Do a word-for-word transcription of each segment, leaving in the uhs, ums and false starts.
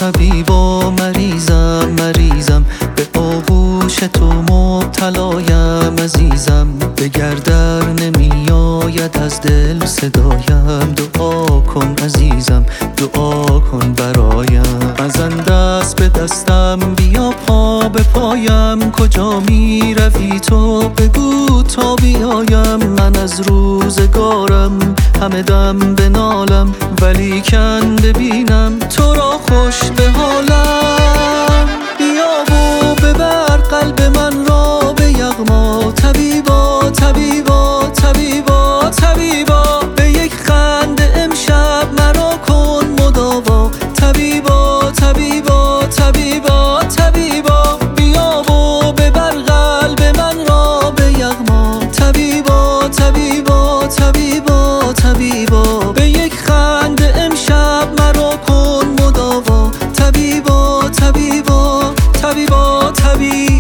طبیبا مریضم مریضم، به آغوش تو مبتلایم عزیزم. دگر در نمی آید از دل صدایم، دعا کن عزیزم دعا کن برایم. مزن دست به دستم بیا پا به پایم، کجا می روی تو بگو تا بیایم. من از روزگارم همه دم بنالم، ولیکن ببینم تو را خوش به حالم. بیا و ببر قلب من را به یغما، طبیبا طبیبا طبیبا طبیبا. به یک خنده امشب مرا کن مداوا، طبیبا طبیبا طبیبا طبیبا. بیا و ببر قلب من را به یغما، طبیبا طبیبا طبیبا طبیبا. به یک خنده امشب مرا کن مداوا، طبیبا طبیبا طبیبا طبیبا.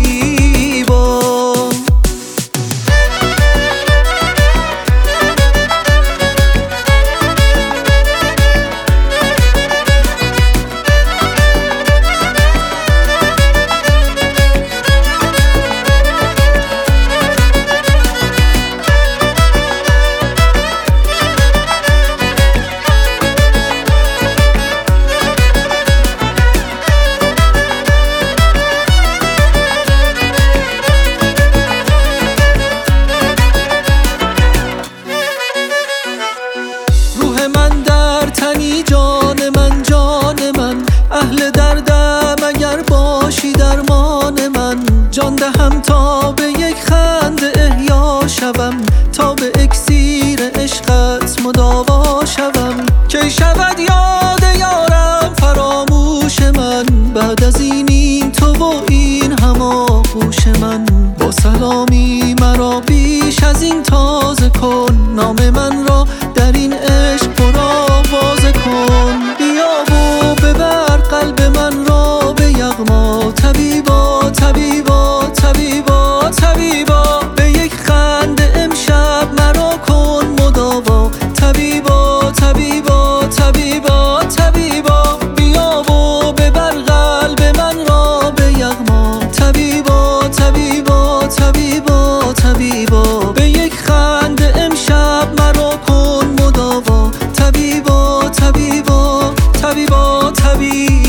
من در تنی جان من جان من، اهل دردم اگر باشی درمان من. جان دهم تا به یک خنده احیا شوم، تا به اکسیر عشقت مداوا شوم. کی شود یاد یارم فراموش من، بعد از این تو و این هماغوش من. با سلامی مرا بیش از این تازه کن، نام من را در این عشق پر آوازه کن. بیا و ببر قلب من را به یغما، طبیبا طبیبا طبیبا طبیبا. به یک خنده امشب مرا کن مداوا، طبیبا طبیبا طبیبا طبیبا. بیا و ببر قلب من را به یغما، طبیبا طبیبا طبیبا طبیبا. به یک خنده امشب مرا کن مداوا، طبیبا طبیبا طبیبا طبیبا.